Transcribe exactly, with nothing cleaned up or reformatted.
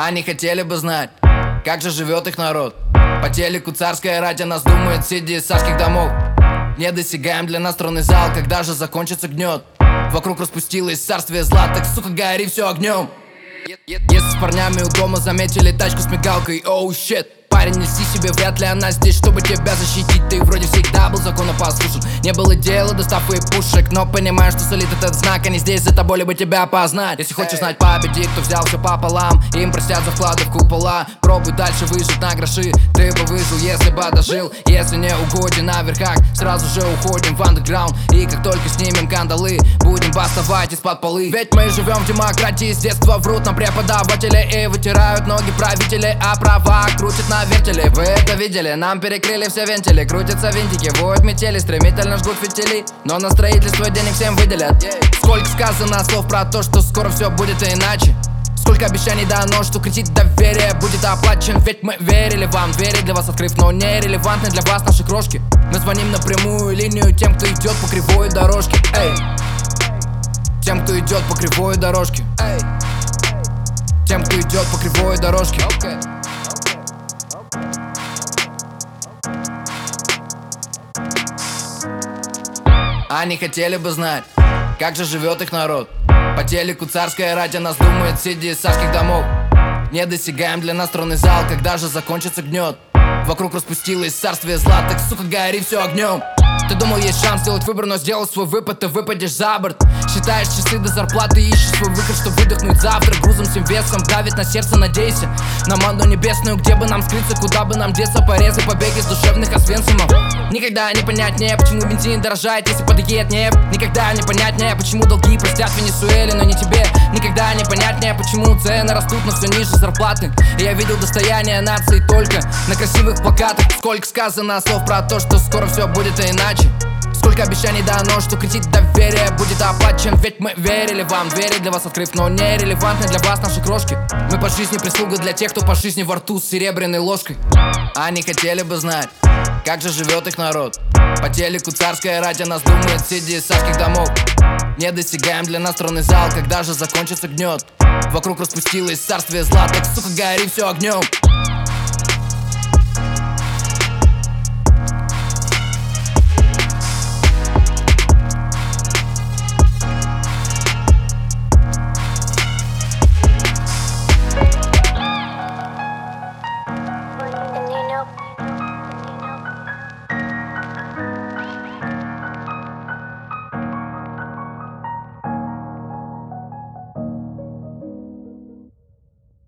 Они хотели бы знать, как же живет их народ. По телеку царское радио нас думает, сидя из царских домов. Не досягаем для нас тронный зал, когда же закончится гнет. Вокруг распустилось царствие зла, так, сука, гори все огнем. Если с парнями у дома заметили тачку с мигалкой, оу, oh, щит. Парень, неси себе, вряд ли она здесь, чтобы тебя защитить. Ты вроде всегда был законопослушен. Не было дела до стафы и пушек, но понимаешь, что солит этот знак. Они здесь за тобой, либо тебя познать. Если хочешь знать, победи, кто взял все пополам. Им простят за вклады в купола. Пробуй дальше выжить на гроши. Ты бы выжил, если бы дожил. Если не угоден на верхах, сразу же уходим в андерграунд. И как только снимем кандалы, будем бастовать из-под полы. Ведь мы живем в демократии, с детства врут нам преподаватели и вытирают ноги правители, а права крутят на вертели. Вы это видели? Нам перекрыли все вентили. Крутятся винтики, воют метели, стремительно жгут фитили, но на строительство денег всем выделят. Сколько сказано слов про то, что скоро все будет иначе. Сколько обещаний дано, что кредит доверия будет оплачен. Ведь мы верили вам, дверь для вас открыв, но нерелевантны для вас наши крошки. Мы звоним на прямую линию тем, кто идет по кривой дорожке. Эй, тем, кто идет по кривой дорожке. Эй, тем, кто идет по кривой дорожке. Okay. Они хотели бы знать, как же живет их народ. По телеку царское радио нас думает, сидя из царских домов. Не досягаем для нас тронный зал, когда же закончится гнет. Вокруг распустилось царствие зла, так, сука, гори все огнем. Ты думал, есть шанс сделать выбор, но сделал свой выпад, ты выпадешь за борт. Считаешь часы до зарплаты, ищешь свой выход, чтобы выдохнуть завтра. Грузом всем весом давит на сердце, надейся на манну небесную, где бы нам скрыться, куда бы нам деться. Порезы, побеги с душевных освенцимов. Никогда не понятнее, почему бензин дорожает, если подъедет нефть. Никогда не понятнее, почему долги простят в Венесуэле, но не тебе. Никогда не понятнее, почему цены растут, но все ниже зарплаты. И я видел достояние нации только на красивых плакатах. Сколько сказано слов про то, что скоро все будет иначе. Сколько обещаний дано, что кредит доверия будет оплачен. Ведь мы верили вам, двери для вас открыв, но нерелевантны для вас наши крошки. Мы по жизни прислуга для тех, кто по жизни во рту с серебряной ложкой. Они хотели бы знать, как же живет их народ. По телеку царское радио нас думает, сидя из царских домов. Не досягаем для нас тронный зал, когда же закончится гнет. Вокруг распустилось царствие зла, так, сука, гори все огнем.